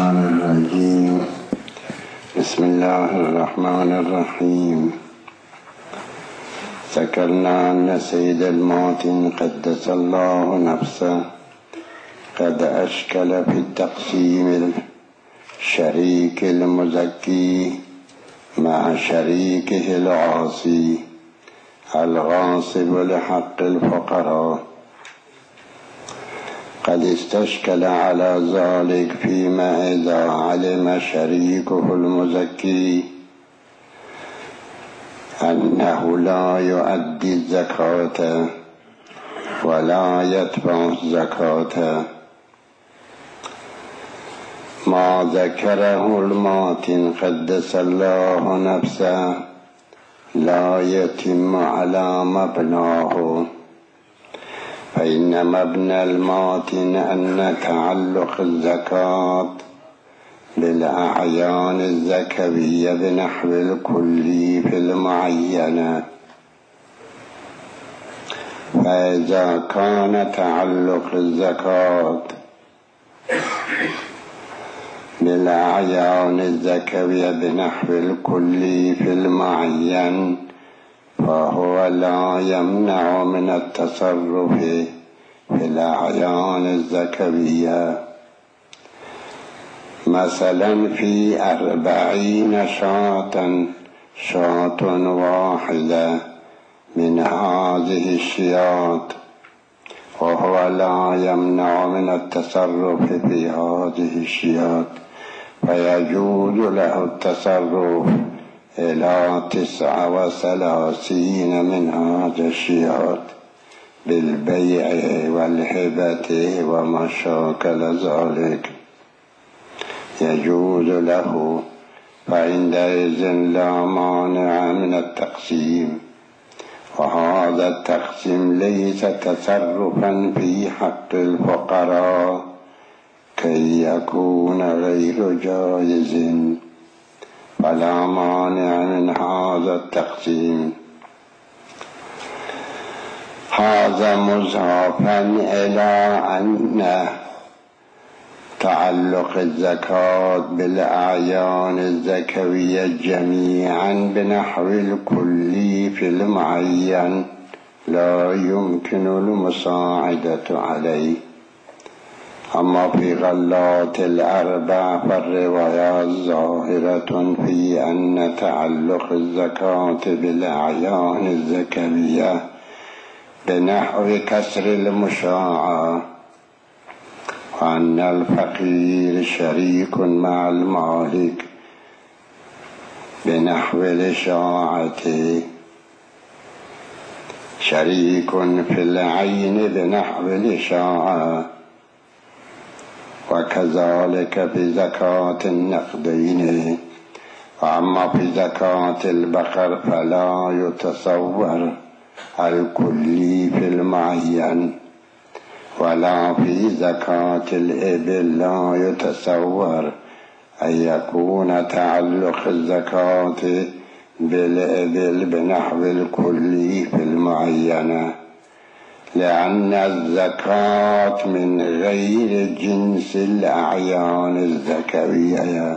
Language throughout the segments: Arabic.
الشيطان الرجيم. بسم الله الرحمن الرحيم. ذكرنا أن سيد المعطين قدس الله نفسه قد أشكل في التقسيم الشريك المزكي مع شريكه العاصي الغاصب لحق الفقراء. قد استشكل على ذلك فيما إذا علم شريكه المزكي أنه لا يؤدي الزكاة ولا يتبع الزكاة. ما ذكره المعطين قدس الله نفسه لا يتم على مبناه، فإن مبنى المعطين أن تعلق الزكاة بالأعيان الزكوية بنحو الكلي في المعينة. فإذا كان تعلق الزكاة بالأعيان الزكوية بنحو الكلي في المعين فهو لا يمنع من التصرف في الأعيان الزكوية. مثلا في 40 شاة واحدة من هذه الشيات، وهو لا يمنع من التصرف في هذه الشيات، فيجوز له التصرف إلى 39 من هذه الشيات بالبيع والهبة وما شاكل ذلك، يجوز له، فعندئذ لا مانع من التقسيم. وهذا التقسيم ليس تصرفا في حق الفقراء كي يكون غير جائز، فلا مانع من هذا التقسيم. هذا مضافا إلى أن تعلق الزكاة بالأعيان الزكوية جميعا بنحو الكلي في المعين لا يمكن المساعدة عليه. أما في غلات الأربع فالروايات ظاهرة في أن تعلق الزكاة بالأعيان الزكوية بنحو كسر المشاعة، وأن الفقير شريك مع المالك بنحو الإشاعة، شريك في العين بنحو الإشاعة. وكذلك في زكاة النقدين. وأما في زكاة البقر فلا يتصور الكلي في المعين، ولا في زكاة الإبل لا يتصور أن يكون تعلق الزكاة بالإبل بنحو الكلي في المعينة، لأن الزكاة من غير جنس الأعيان الزكوية،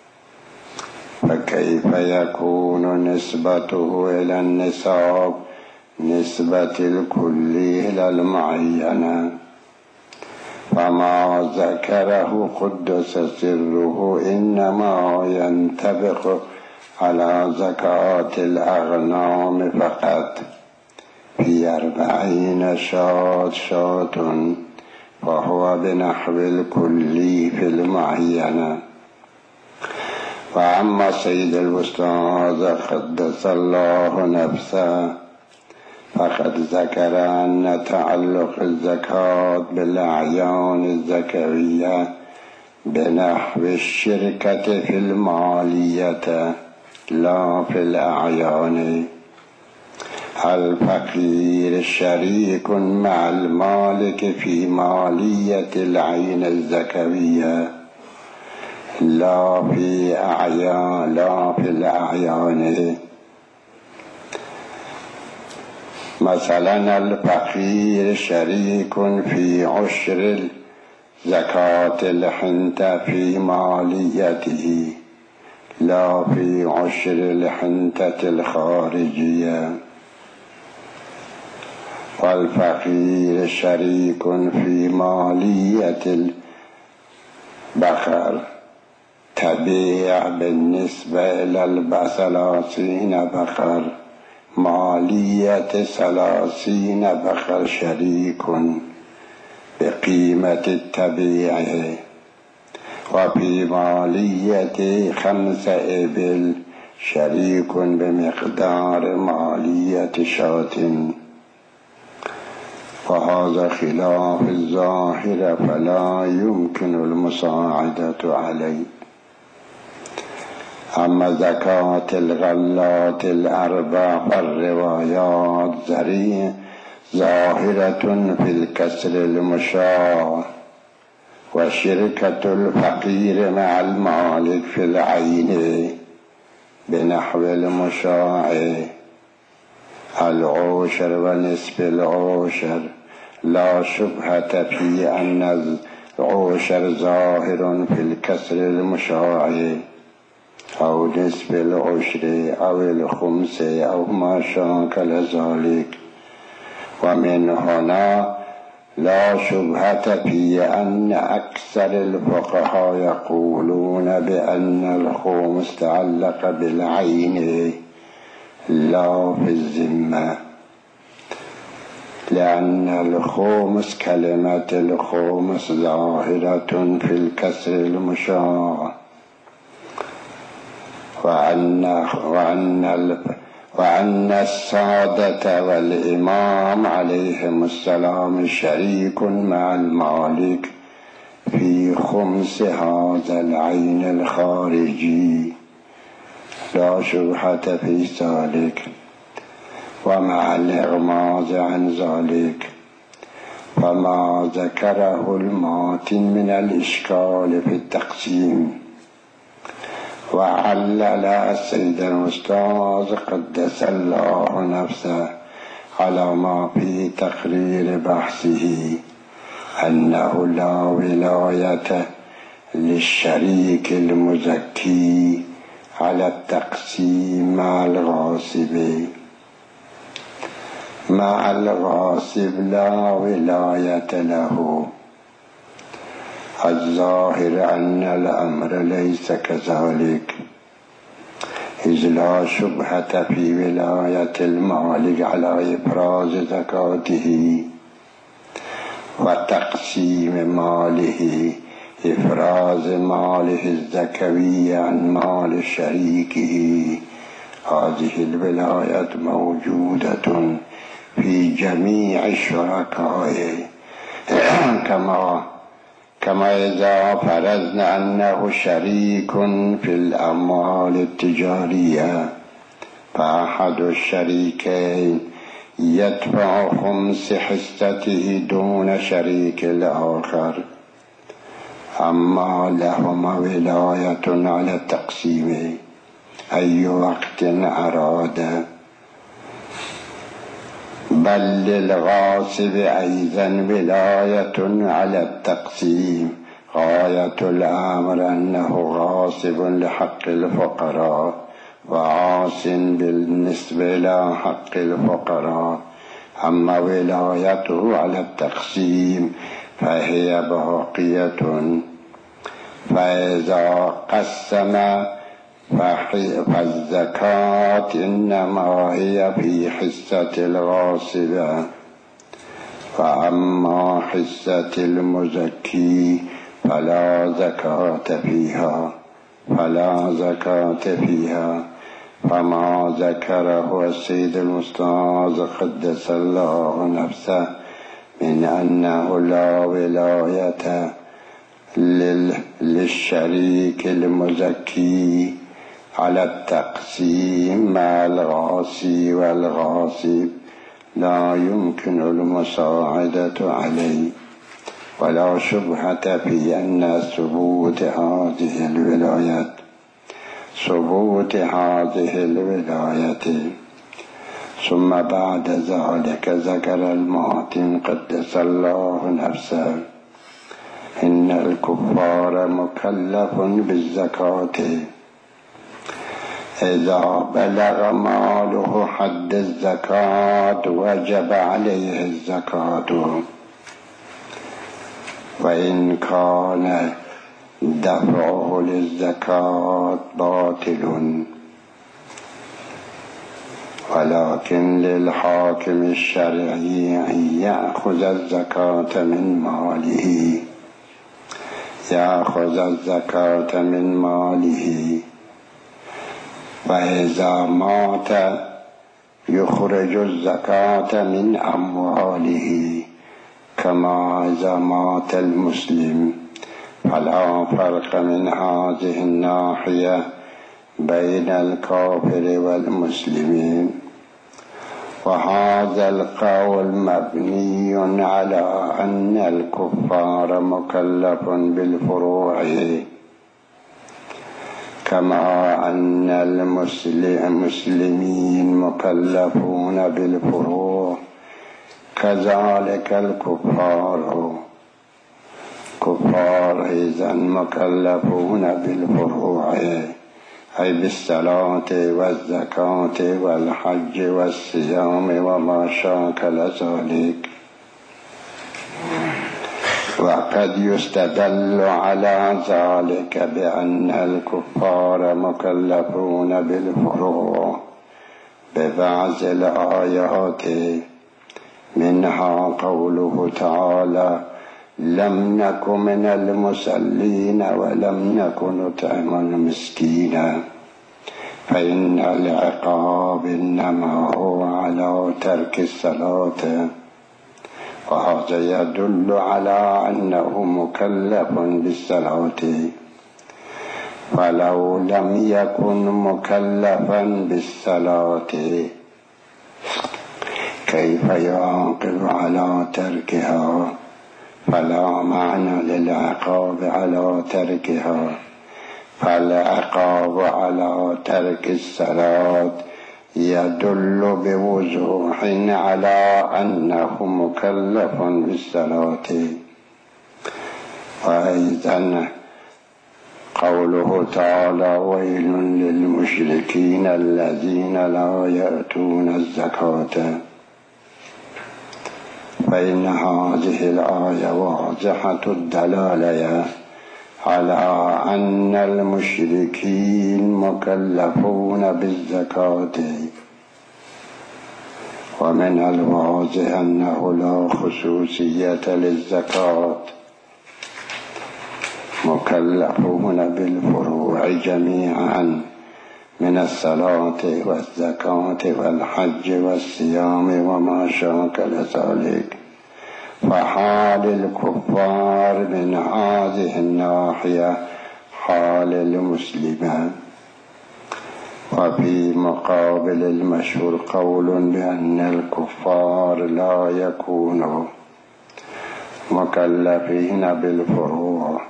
فكيف يكون نسبته إلى النصاب نسبة الكلي إلى المعينة؟ فما ذكره قدس سره إنما ينطبق على زكاة الأغنام فقط في 40 شاة، وهو بنحو الكلي في المعينة. وأما سيد الأستاذ قدس الله نفسه فقد ذكر أن تعلق الزكاة بالأعيان الزكوية بنحو الشركة في المالية لا في الأعيان. الفقير شريك مع المالك في مالية العين الزكوية لا في الأعيان. مثلا الفقير شريك في عشر زكاة الحنطة في ماليته لا في عشر الحنطة الخارجية. والفقير شريك في مالية البقر تبيع بالنسبة إلى 30 بقر، مالية 30 بقر شريك بقيمة التبيع. وفي مالية 5 إبل شريك بمقدار مالية شاة. وهذا خلاف الظاهر فلا يمكن المساعدة عليه. أما زكاة الغلات ال4 فالروايات ظاهرة في الكسر المشاع، وشركة الفقير مع المالك في العين بنحو المشاع. العشر ونصف العشر لا شبهة في أن العشر ظاهر في الكسر المشاع أو نصف العشر أو الخمس أو ما شاكل ذلك. ومن هنا لا شبهة في أن أكثر الفقهاء يقولون بأن الخمس تعلق بالعين لا في الذمة، لأن الخمس كلمة الخمس ظاهرة في الكسر المشاع. وأن السادة والإمام عليهم السلام شريك مع المالك في خمس هذا العين الخارجي لا شبهة في ذلك. ومع الإغماض عن ذلك فما ذكره الماتن من الإشكال في التقسيم وعلل السيد الأستاذ قدس الله نفسه على ما في تقرير بحثه أنه لا ولاية للشريك المزكي على التقسيم مع الغاصب. مع الغاصب لا ولاية له. الظاهر أن الأمر ليس كذلك، إذ لا شبهة في ولاية المالك على إفراز زكاته وتقسيم ماله، إفراز ماله الزكوي عن مال شريكه. هذه الولاية موجودة في جميع الشركاء، كما إذا فرضنا أنه شريك في الأموال التجارية، فأحد الشريكين يدفع خمس حصته دون شريك الآخر، أما لهما ولاية على التقسيم أي وقت أراد. بل للغاصب أيضا ولاية على التقسيم. غاية الأمر أنه غاصب لحق الفقراء وعاص بالنسبة إلى حق الفقراء. أما ولايته على التقسيم فهي باقية. فإذا قسم فالزكاة إنما هي في حصة الغاصب، فأما حصة المزكي فلا زكاة فيها. فما ذكره السيد الأستاذ قدس الله نفسه من أنه لا ولاية للشريك المزكي على التقسيم مع الغاصب والغاصب لا يمكن المساعدة عليه. ولا شبهة في أن ثبوت هذه الولاية. ثم بعد ذلك ذكر الماتن قدس الله نفسه إن الكفار مكلف بالزكاة إذا بلغ ماله حد الزكاة وجب عليه الزكاة، وإن كان دفعه للزكاة باطل، ولكن للحاكم الشرعي أن يأخذ الزكاة من ماله، وإذا مات يخرج الزكاة من أمواله، كما إذا مات المسلم، فلا فرق من هذه الناحية بين الكافر والمسلمين. وهذا القول مبني على أن الكفار مكلف بالفروع، كما أن المسلمين مكلفون بالفروع، كذلك الكفار أيضا مكلفون بالفروع، أي بالصلاة والزكاة والحج والصيام وما شاكل ذلك. وقد يستدل على ذلك بأن الكفار مكلفون بالفروع ببعض الآيات، منها قوله تعالى: لم نك من المصلين ولم نك نطعم المسكين، فإن العقاب إنما هو على ترك الصلاة. وهذا يدل على أنه مكلف بالصلاة، فلو لم يكن مكلفا بالصلاة كيف يعاقب على تركها؟ فلا معنى للعقاب على تركها، فالعقاب على ترك الصلاة يدل بوضوح على أنه مكلف بالصلاة. وأيضا قوله تعالى: ويل للمشركين الذين لا يأتون الزكاة، فإن هذه الآية واضحة الدلالة على أن المشركين مكلفون بالزكاة، ومن الواضح أنه لا خصوصية للزكاة، مكلفون بالفروع جميعا من الصلاة والزكاة والحج والصيام وما شاكل ذلك. فحال الكفار من هذه الناحية حال المسلمين. وفي مقابل المشهور قول بأن الكفار لا يكونوا مكلفين بالفروع.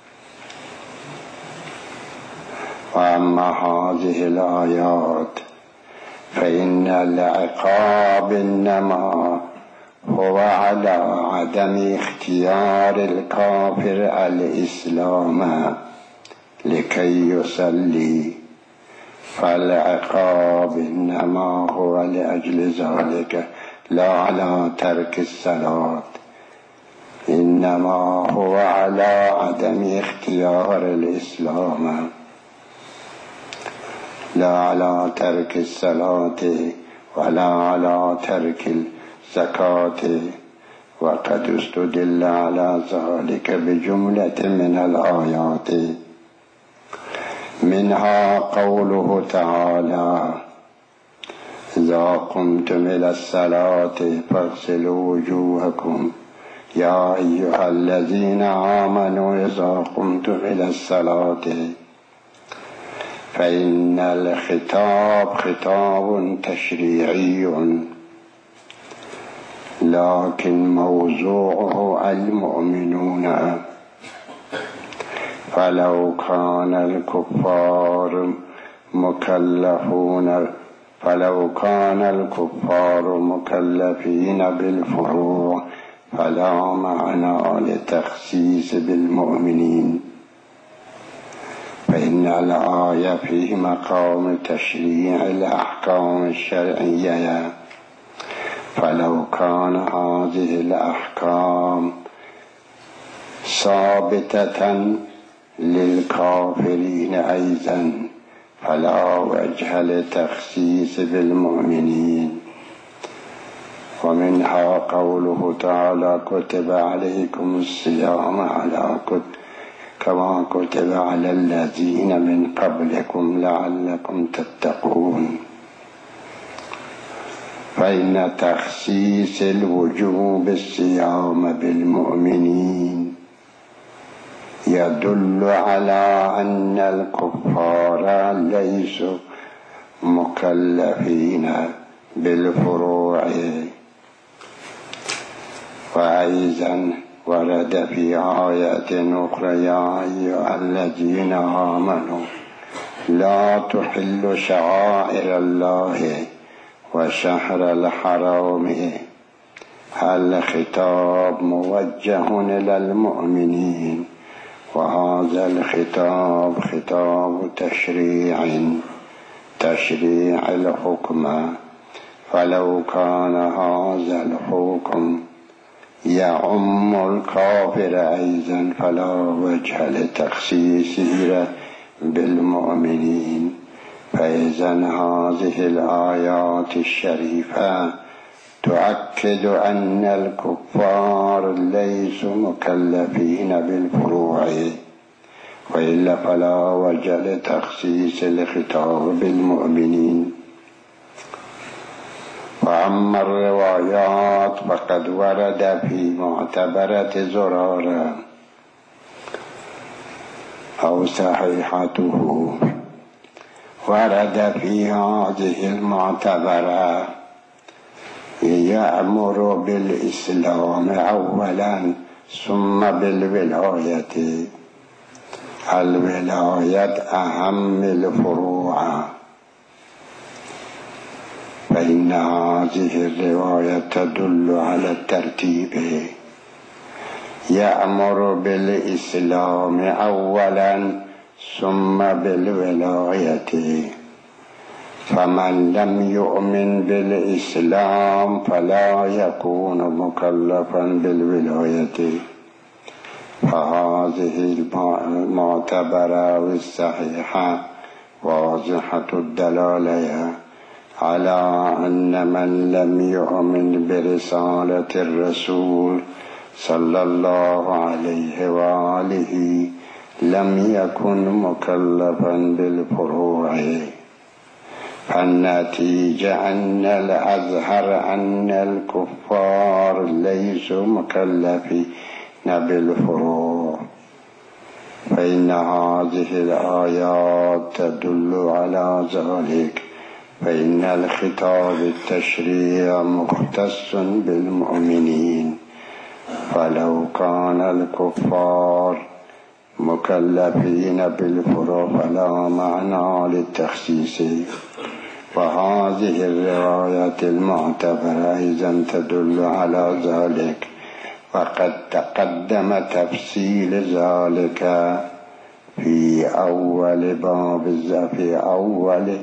وأما هذه الآيات فإن العقاب إنما هو على عدم اختيار الكافر الإسلام لكي يصلي، فالعقاب إنما هو لأجل ذلك، لا على ترك الصلاة، إنما هو على عدم اختيار الإسلام، لا على ترك الصلاة ولا على ترك الزكاة. وقد استدل على ذلك بجملة من الآيات، منها قوله تعالى: إذا قمتم إلى الصلاة فاغسلوا وجوهكم يا أيها الذين آمنوا إذا قمتم إلى الصلاة. فإن الخطاب خطاب تشريعي، لكن موضوعه المؤمنون. فلو كان الكفار مكلفين بالفروع فلا معنى للتخصيص بالمؤمنين، فإن الآية في مقام تشريع الأحكام الشرعية، فلو كان هذه الأحكام ثابتة للكافرين أيضا فلا وجه للتخصيص بالمؤمنين. ومنها قوله تعالى: كتب عليكم الصيام كما كتب على الذين من قبلكم لعلكم تتقون. فإن تخصيص الوجوب الصيام بالمؤمنين يدل على أن الكفار ليسوا مكلفين بالفروع. وأيضا ورد في آية أخرى: يا أيها الذين آمنوا لا تحلوا شعائر الله وشهر الحرام. الخطاب موجه إلى المؤمنين، وهذا الخطاب خطاب تشريع الحكم. فلو كان هذا الحكم يعم الكافر أيضا فلا وجه لتخصيصه بالمؤمنين. فإذا هذه الآيات الشريفة تؤكد أن الكفار ليسوا مكلفين بالفروع، وإلا فلا وجه لتخصيص الخطاب بالمؤمنين. وأما الروايات فقد ورد في معتبرة زرارة أو صحيحته، ورد في هذه المعتبرة: يأمر بالإسلام أولا ثم بالولاية. الولاية أهم الفروع، فإن هذه الرواية تدل على الترتيب: يأمر بالإسلام أولا ثم بالولاية. فمن لم يؤمن بالإسلام فلا يكون مكلفا بالولاية. فهذه المعتبرة والصحيحة واضحة الدلالة على أن من لم يؤمن برسالة الرسول صلى الله عليه وآله لم يكن مكلفا بالفروع. فالنتيجة أن الأظهر أن الكفار ليسوا مكلفين بالفروع. فإن هذه الآيات تدل على ذلك. فإن الخطاب التشريع مختص بالمؤمنين، فلو كان الكفار مكلفين بالفروع فلا معنى للتخصيص. وهذه الرواية المعتبرة إذن تدل على ذلك، وقد تقدم تفصيل ذلك في أول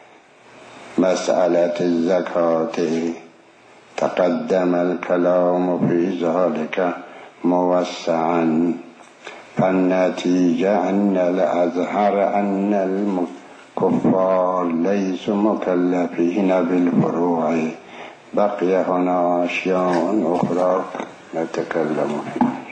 مسألة الزكاة. تقدم الكلام في ذلك موسعا. فالنتيجة أن الأظهر أن الكفار ليسوا مكلفين بالفروع. بقي هنا أشياء أخرى نتكلم فيها.